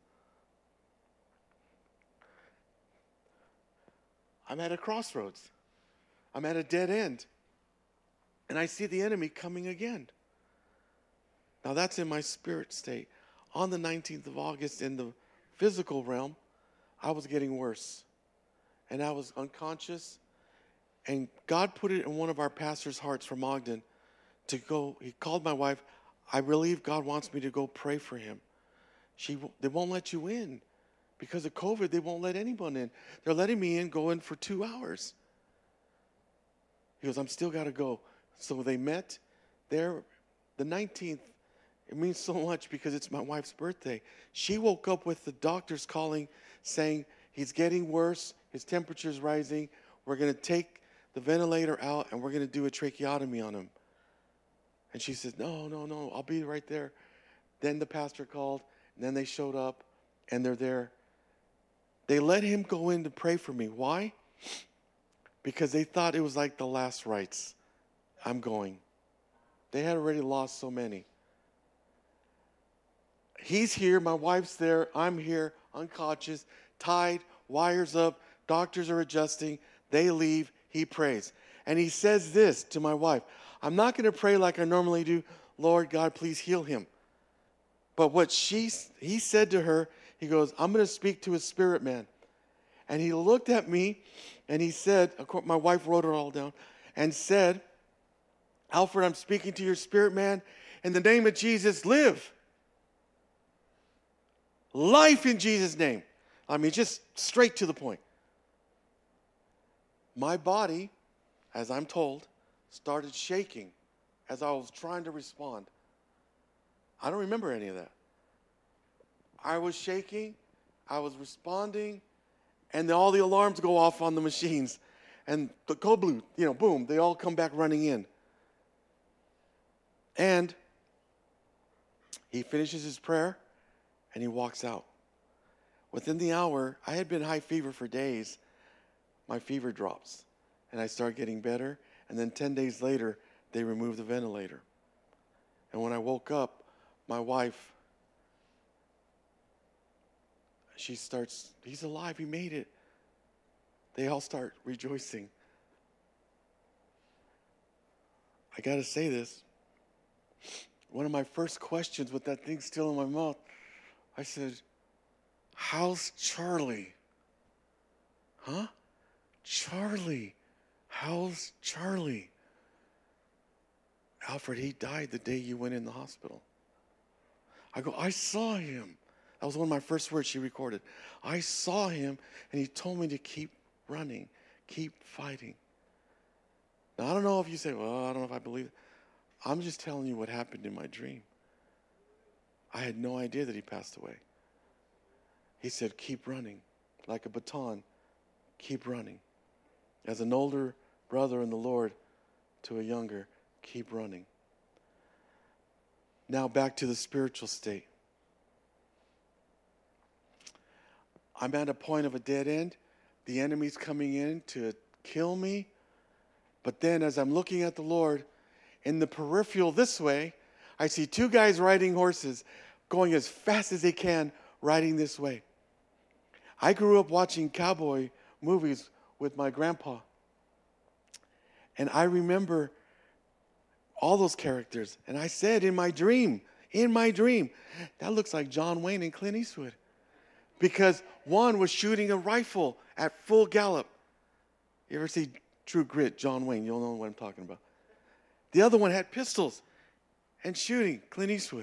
I'm at a crossroads. I'm at a dead end. And I see the enemy coming again. Now that's in my spirit state. On the nineteenth of August, in the physical realm, I was getting worse. And I was unconscious. And God put it in one of our pastors' hearts from Ogden to go. He called my wife. I believe God wants me to go pray for him. She, they won't let you in. Because of COVID, they won't let anyone in. They're letting me in, go in for two hours. He goes, I'm still got to go. So they met there. The nineteenth, it means so much because it's my wife's birthday. She woke up with the doctors calling, saying he's getting worse. His temperature's rising. We're going to take the ventilator out and we're going to do a tracheotomy on him. And she said, no, no, no, I'll be right there. Then the pastor called, and then they showed up, and they're there. They let him go in to pray for me. Why? Because they thought it was like the last rites. I'm going. They had already lost so many. He's here, my wife's there, I'm here, unconscious, tied, wires up, doctors are adjusting, they leave, he prays. And he says this to my wife, I'm not going to pray like I normally do, Lord God, please heal him. But what she, he said to her, he goes, I'm going to speak to his spirit man. And he looked at me and he said, of course, my wife wrote it all down, and said, Alfred, I'm speaking to your spirit man. In the name of Jesus, live. Life in Jesus' name. I mean, just straight to the point. my body, as I'm told, started shaking as I was trying to respond. I don't remember any of that. I was shaking, I was responding, and then all the alarms go off on the machines. And the code blue, you know, boom, they all come back running in. And he finishes his prayer, and he walks out. Within the hour, I had been high fever for days. My fever drops, and I start getting better. And then ten days later, they remove the ventilator. And when I woke up, my wife, she starts, he's alive, he made it. They all start rejoicing. I got to say this. One of my first questions with that thing still in my mouth, I said, how's Charlie? Huh? Charlie. How's Charlie? Alfred, he died the day you went in the hospital. I go, I saw him. That was one of my first words she recorded. I saw him, and he told me to keep running, keep fighting. Now, I don't know if you say, well, I don't know if I believe it. I'm just telling you what happened in my dream. I had no idea that he passed away. He said, keep running, like a baton, keep running. As an older brother in the Lord to a younger, keep running. Now back to the spiritual state. I'm at a point of a dead end. The enemy's coming in to kill me. But then as I'm looking at the Lord, in the peripheral this way, I see two guys riding horses going as fast as they can, riding this way. I grew up watching cowboy movies with my grandpa. And I remember all those characters. And I said in my dream, in my dream, that looks like John Wayne and Clint Eastwood. Because one was shooting a rifle at full gallop. You ever see True Grit, John Wayne? You'll know what I'm talking about. The other one had pistols and shooting, Clint Eastwood.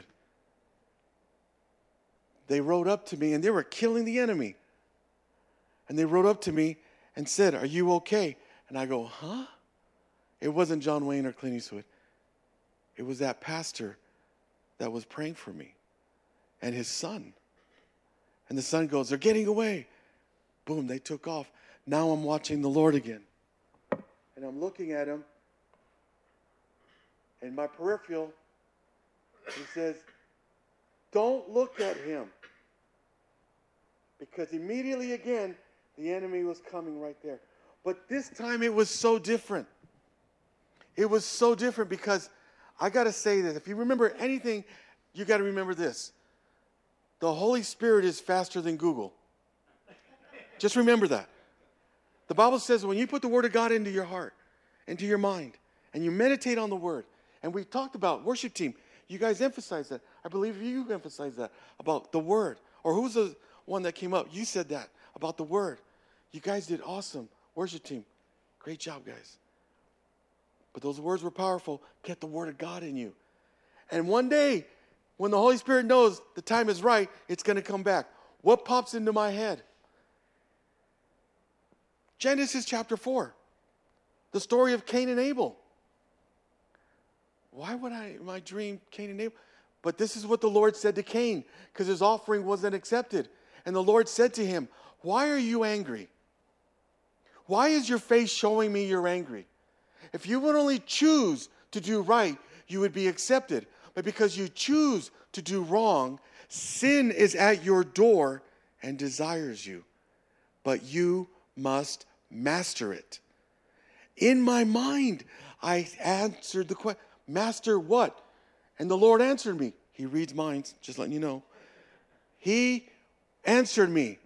They rode up to me and they were killing the enemy. And they rode up to me and said, are you okay? And I go, huh? It wasn't John Wayne or Clint Eastwood. It was that pastor that was praying for me and his son. And the son goes, they're getting away. Boom, they took off. Now I'm watching the Lord again. And I'm looking at him. In my peripheral, he says, don't look at him. Because immediately again, the enemy was coming right there. But this time it was so different. It was so different because I got to say that if you remember anything, you got to remember this. The Holy Spirit is faster than Google. Just remember that. The Bible says when you put the Word of God into your heart, into your mind, and you meditate on the Word, and we talked about worship team, you guys emphasize that. I believe you emphasize that about the Word. Or who's the one that came up? You said that about the Word. You guys did awesome. Worship team. Great job, guys. But those words were powerful. Get the Word of God in you. And one day, when the Holy Spirit knows the time is right, it's going to come back. What pops into my head? Genesis chapter four. The story of Cain and Abel. Why would I, my dream, Cain and Abel? But this is what the Lord said to Cain, because his offering wasn't accepted. And the Lord said to him, why are you angry? Why is your face showing me you're angry? If you would only choose to do right, you would be accepted. But because you choose to do wrong, sin is at your door and desires you. But you must master it. In my mind, I answered the question, master what? And the Lord answered me. He reads minds, just letting you know. He answered me,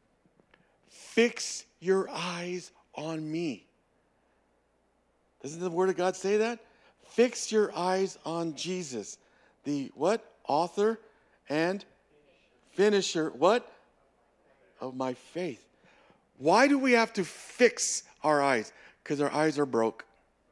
fix your eyes on me. Doesn't the Word of God say that? Fix your eyes on Jesus. The what? Author and finisher, what? Of my faith. Why do we have to fix our eyes? Because our eyes are broke.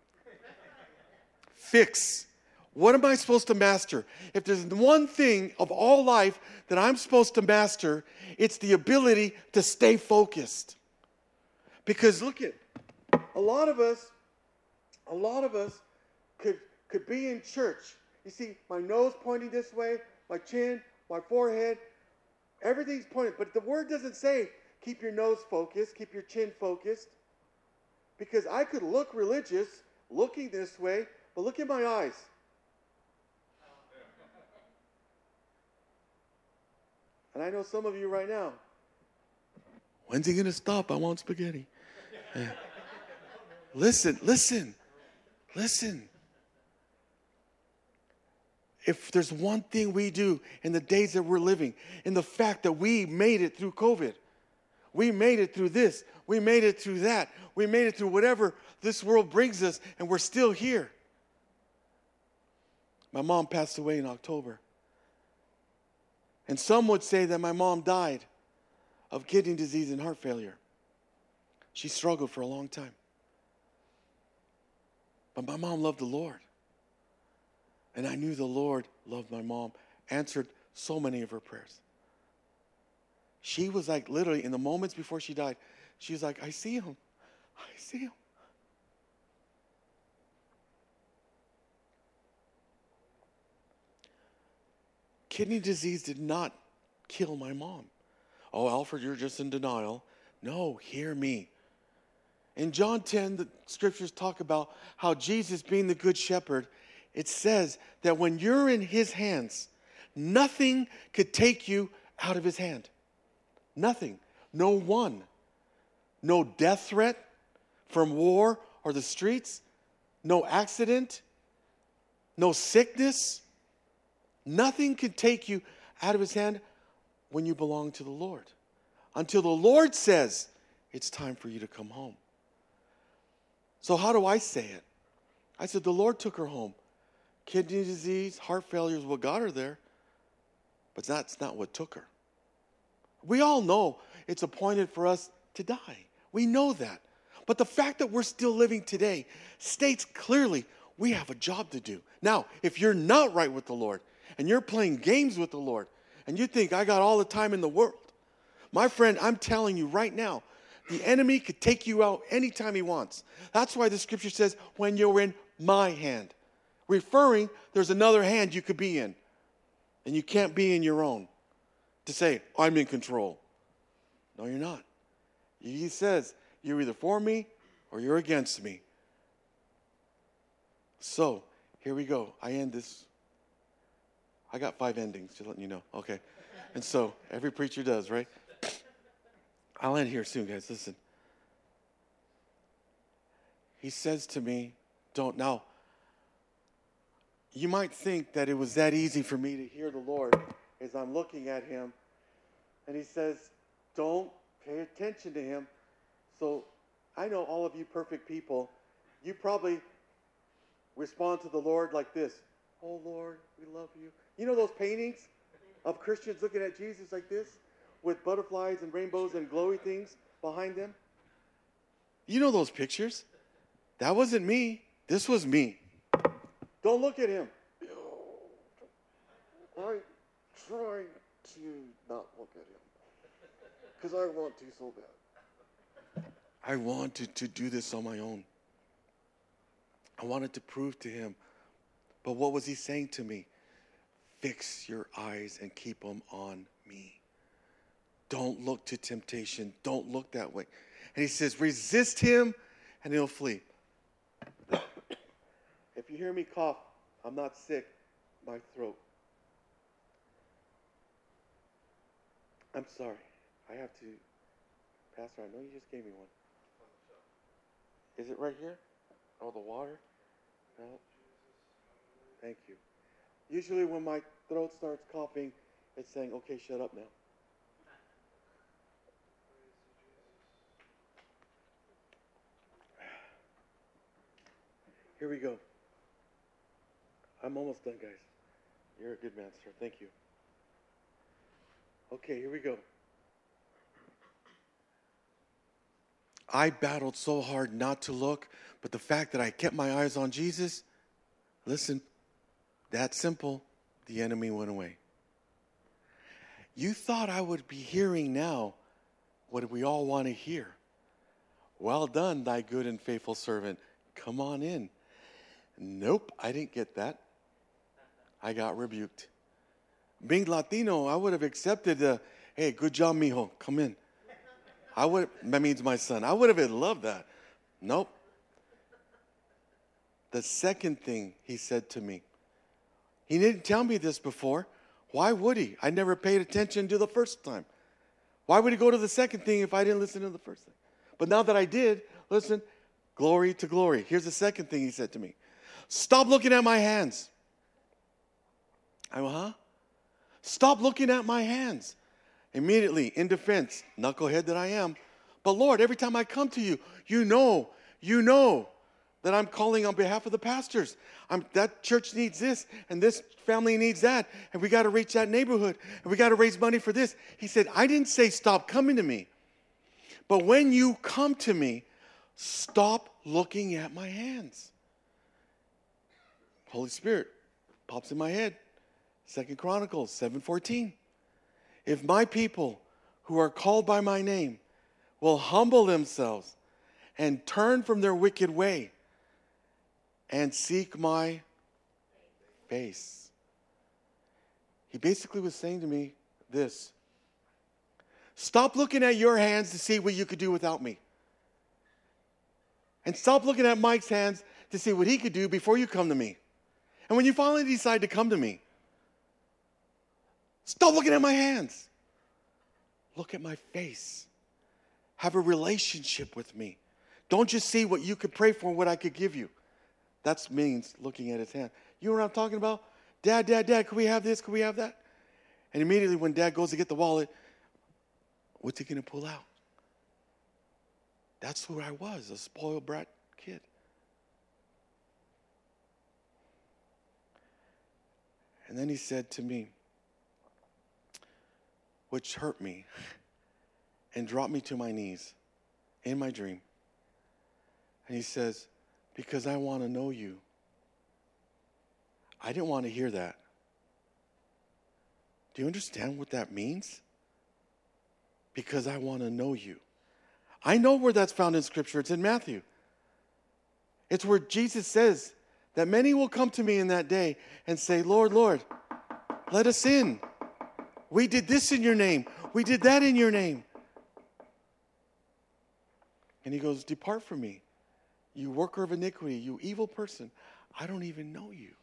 Fix. What am I supposed to master? If there's one thing of all life that I'm supposed to master, it's the ability to stay focused. Because look at, a lot of us, a lot of us could could be in church. You see, my nose pointing this way, my chin, my forehead, everything's pointed. But the word doesn't say keep your nose focused, keep your chin focused. Because I could look religious, looking this way, but look at my eyes. And I know some of you right now, when's he going to stop? I want spaghetti. Yeah. Listen, listen, listen. If there's one thing we do in the days that we're living, in the fact that we made it through COVID, we made it through this, we made it through that, we made it through whatever this world brings us, and we're still here. My mom passed away in October. And some would say that my mom died of kidney disease and heart failure. She struggled for a long time. But my mom loved the Lord. And I knew the Lord loved my mom, answered so many of her prayers. She was like literally in the moments before she died, she was like, I see him. I see him. Kidney disease did not kill my mom. Oh, Alfred, you're just in denial. No, hear me. In John ten, the scriptures talk about how Jesus being the good shepherd, it says that when you're in his hands, nothing could take you out of his hand. Nothing. No one. No death threat from war or the streets. No accident. No sickness. Nothing can take you out of his hand when you belong to the Lord. Until the Lord says, it's time for you to come home. So how do I say it? I said, the Lord took her home. Kidney disease, heart failure is what got her there. But that's not what took her. We all know it's appointed for us to die. We know that. But the fact that we're still living today states clearly we have a job to do. Now, if you're not right with the Lord, and you're playing games with the Lord, and you think, I got all the time in the world. My friend, I'm telling you right now, the enemy could take you out anytime he wants. That's why the scripture says, when you're in my hand. Referring, there's another hand you could be in. And you can't be in your own. To say, I'm in control. No, you're not. He says, you're either for me or you're against me. So, here we go. I end this. I got five endings, just letting you know. Okay. And so, every preacher does, right? I'll end here soon, guys. Listen. He says to me, don't. Now, you might think that it was that easy for me to hear the Lord as I'm looking at him. And he says, don't pay attention to him. So, I know all of you perfect people, you probably respond to the Lord like this. Oh, Lord, we love you. You know those paintings of Christians looking at Jesus like this with butterflies and rainbows and glowy things behind them? You know those pictures? That wasn't me. This was me. Don't look at him. I'm trying to not look at him because I want to so bad. I wanted to do this on my own. I wanted to prove to him. But what was he saying to me? Fix your eyes and keep them on me. Don't look to temptation. Don't look that way. And he says, resist him and he'll flee. If you hear me cough, I'm not sick. My throat. I'm sorry. I have to. Pastor, I know you just gave me one. Is it right here? Oh, the water? No. Thank you. Usually when my throat starts coughing, it's saying, okay, shut up now. Here we go. I'm almost done, guys. You're a good man, sir. Thank you. Okay, here we go. I battled so hard not to look, but the fact that I kept my eyes on Jesus, listen, that simple, the enemy went away. You thought I would be hearing now what we all want to hear. Well done, thy good and faithful servant. Come on in. Nope, I didn't get that. I got rebuked. Being Latino, I would have accepted the, hey, good job, mijo, come in. I would, that means my son. I would have loved that. Nope. The second thing he said to me, he didn't tell me this before. Why would he? I never paid attention to the first time. Why would he go to the second thing if I didn't listen to the first thing? But now that I did, listen, glory to glory. Here's the second thing he said to me. Stop looking at my hands. I went, huh? Stop looking at my hands. Immediately, in defense, knucklehead that I am. But Lord, every time I come to you, you know, you know that I'm calling on behalf of the pastors. I'm, that church needs this, and this family needs that, and we got to reach that neighborhood, and we got to raise money for this. He said, I didn't say stop coming to me. But when you come to me, stop looking at my hands. Holy Spirit pops in my head. Second Chronicles seven fourteen. If my people who are called by my name will humble themselves and turn from their wicked way and seek my face. He basically was saying to me this. Stop looking at your hands to see what you could do without me. And stop looking at Mike's hands to see what he could do before you come to me. And when you finally decide to come to me, stop looking at my hands. Look at my face. Have a relationship with me. Don't just see what you could pray for and what I could give you. That means looking at his hand. You know what I'm talking about? Dad, dad, dad, can we have this? Can we have that? And immediately when dad goes to get the wallet, what's he going to pull out? That's who I was, a spoiled brat kid. And then he said to me, which hurt me and dropped me to my knees in my dream. And he says, because I want to know you. I didn't want to hear that. Do you understand what that means? Because I want to know you. I know where that's found in Scripture. It's in Matthew. It's where Jesus says that many will come to me in that day and say, Lord, Lord, let us in. We did this in your name. We did that in your name. And he goes, depart from me, you worker of iniquity, you evil person. I don't even know you.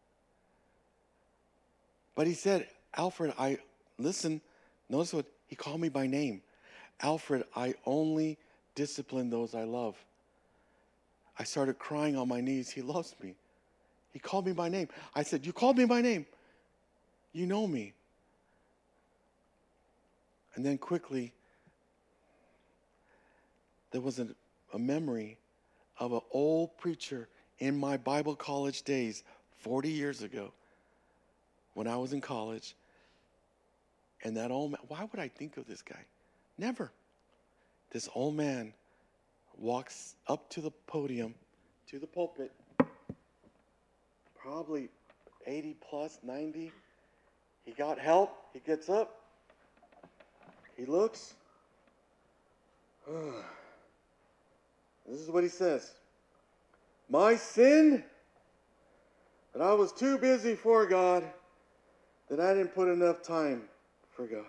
But he said, Alfred, I, listen, notice what, he called me by name. Alfred, I only discipline those I love. I started crying on my knees. He loves me. He called me by name. I said, you called me by name. You know me. And then quickly, there was a, a memory of an old preacher in my Bible college days, forty years ago, when I was in college. And that old man, why would I think of this guy? Never. This old man walks up to the podium, to the pulpit, probably eighty plus, ninety. He got help. He gets up. He looks. This is what he says. My sin, that I was too busy for God, that I didn't put enough time for God.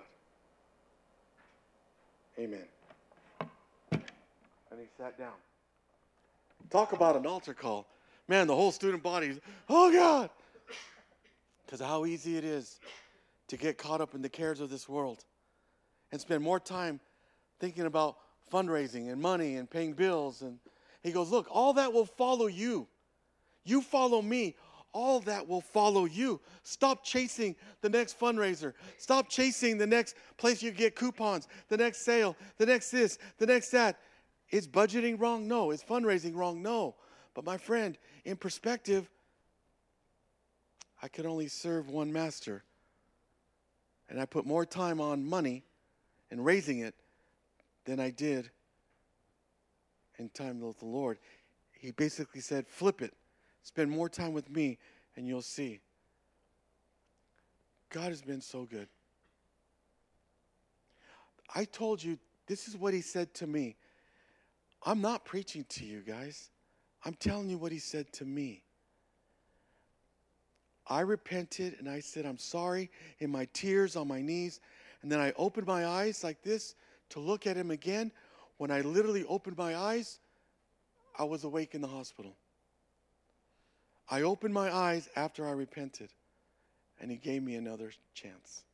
Amen. And he sat down. Talk about an altar call. Man, the whole student body is, oh God. Because of how easy it is to get caught up in the cares of this world and spend more time thinking about fundraising and money and paying bills. And he goes, look, all that will follow you. You follow me. All that will follow you. Stop chasing the next fundraiser. Stop chasing the next place you get coupons, the next sale, the next this, the next that. Is budgeting wrong? No. Is fundraising wrong? No. But my friend, in perspective, I could only serve one master. And I put more time on money and raising it than I did in time with the Lord. He basically said, flip it. Spend more time with me and you'll see. God has been so good. I told you, this is what he said to me I'm not preaching to you guys. I'm telling you what he said to me. I repented and I said, I'm sorry, in my tears, on my knees. And then I opened my eyes like this to look at him again. When I literally opened my eyes, I was awake in the hospital. I opened my eyes after I repented, and he gave me another chance.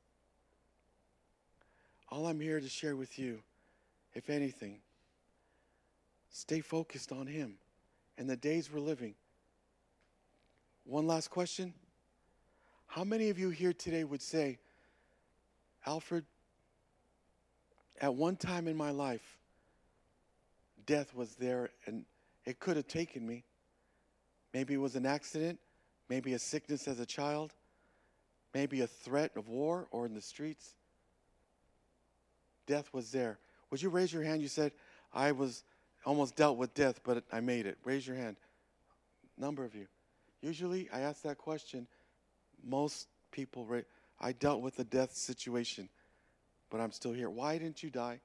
All I'm here to share with you, if anything, stay focused on him and the days we're living. One last question. How many of you here today would say, Alfred, at one time in my life, death was there and it could have taken me. Maybe it was an accident, maybe a sickness as a child, maybe a threat of war or in the streets. Death was there. Would you raise your hand? You said, I was almost dealt with death, but I made it. Raise your hand. Number of you. Usually I ask that question. Most people, I dealt with a death situation, but I'm still here. Why didn't you die?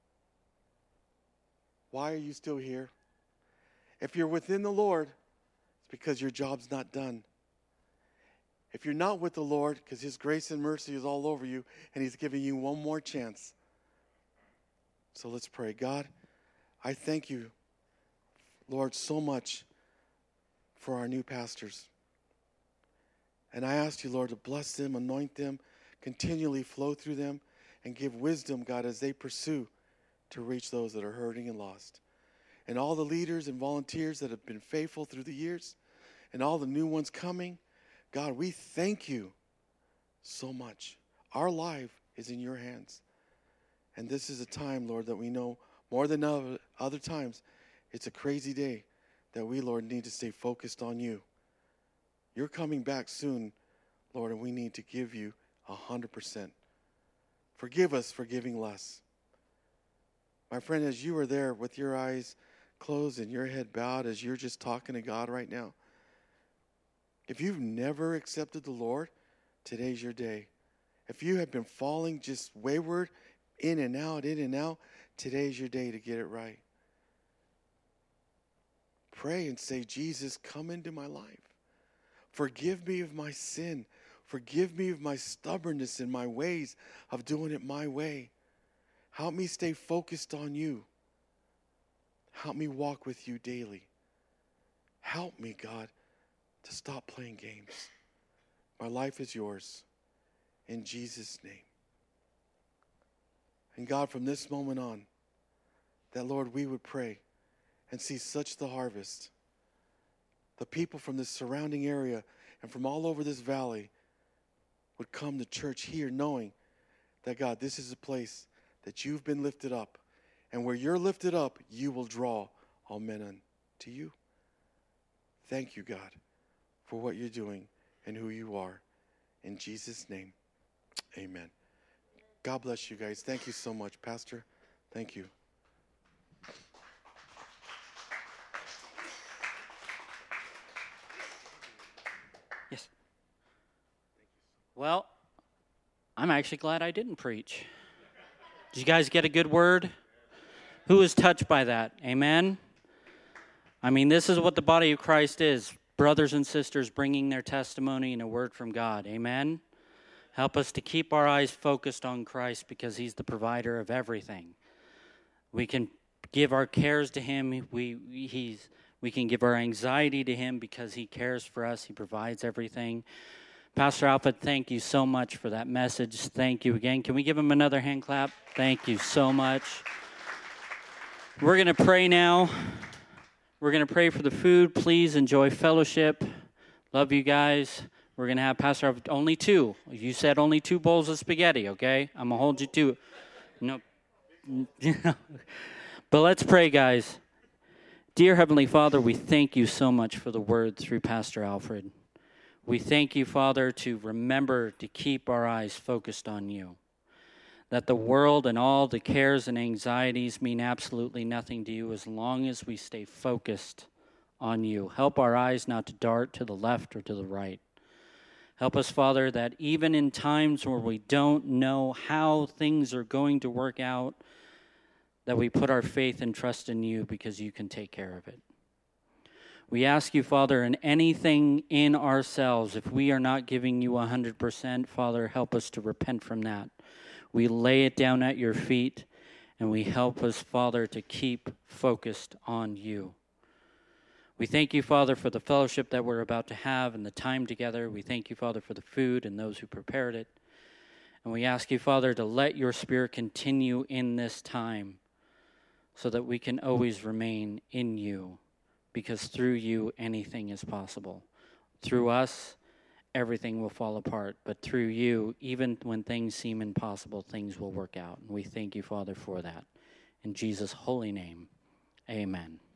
Why are you still here? If you're within the Lord, it's because your job's not done. If you're not with the Lord, because his grace and mercy is all over you, and he's giving you one more chance. So let's pray. God, I thank you, Lord, so much for our new pastors. And I ask you, Lord, to bless them, anoint them, continually flow through them, and give wisdom, God, as they pursue to reach those that are hurting and lost. And all the leaders and volunteers that have been faithful through the years, and all the new ones coming, God, we thank you so much. Our life is in your hands. And this is a time, Lord, that we know more than other times, it's a crazy day that we, Lord, need to stay focused on you. You're coming back soon, Lord, and we need to give you a hundred percent. Forgive us for giving less. My friend, as you are there with your eyes closed and your head bowed as you're just talking to God right now, if you've never accepted the Lord, today's your day. If you have been falling just wayward, in and out, in and out, today's your day to get it right. Pray and say, Jesus, come into my life. Forgive me of my sin. Forgive me of my stubbornness and my ways of doing it my way. Help me stay focused on you. Help me walk with you daily. Help me, God, to stop playing games. My life is yours. In Jesus' name. And God, from this moment on, that, Lord, we would pray and see such the harvest. The people from this surrounding area and from all over this valley would come to church here knowing that, God, this is a place that you've been lifted up. And where you're lifted up, you will draw all men unto you. Thank you, God, for what you're doing and who you are. In Jesus' name, amen. God bless you guys. Thank you so much, Pastor. Thank you. Yes. Well, I'm actually glad I didn't preach. Did you guys get a good word? Who was touched by that? Amen? I mean, this is what the body of Christ is. Brothers and sisters bringing their testimony and a word from God. Amen? Help us to keep our eyes focused on Christ because he's the provider of everything. We can give our cares to him. We, he's, we can give our anxiety to him because he cares for us. He provides everything. Pastor Alfred, thank you so much for that message. Thank you again. Can we give him another hand clap? Thank you so much. We're going to pray now. We're going to pray for the food. Please enjoy fellowship. Love you guys. We're going to have Pastor Alfred, only two. You said only two bowls of spaghetti, okay? I'm going to hold you to it. No. But let's pray, guys. Dear Heavenly Father, we thank you so much for the word through Pastor Alfred. We thank you, Father, to remember to keep our eyes focused on you. That the world and all the cares and anxieties mean absolutely nothing to you as long as we stay focused on you. Help our eyes not to dart to the left or to the right. Help us, Father, that even in times where we don't know how things are going to work out, that we put our faith and trust in you because you can take care of it. We ask you, Father, in anything in ourselves, if we are not giving you one hundred percent, Father, help us to repent from that. We lay it down at your feet, and we help us, Father, to keep focused on you. We thank you, Father, for the fellowship that we're about to have and the time together. We thank you, Father, for the food and those who prepared it. And we ask you, Father, to let your Spirit continue in this time so that we can always remain in you, because through you, anything is possible. Through us, everything will fall apart. But through you, even when things seem impossible, things will work out. And we thank you, Father, for that. In Jesus' holy name, amen.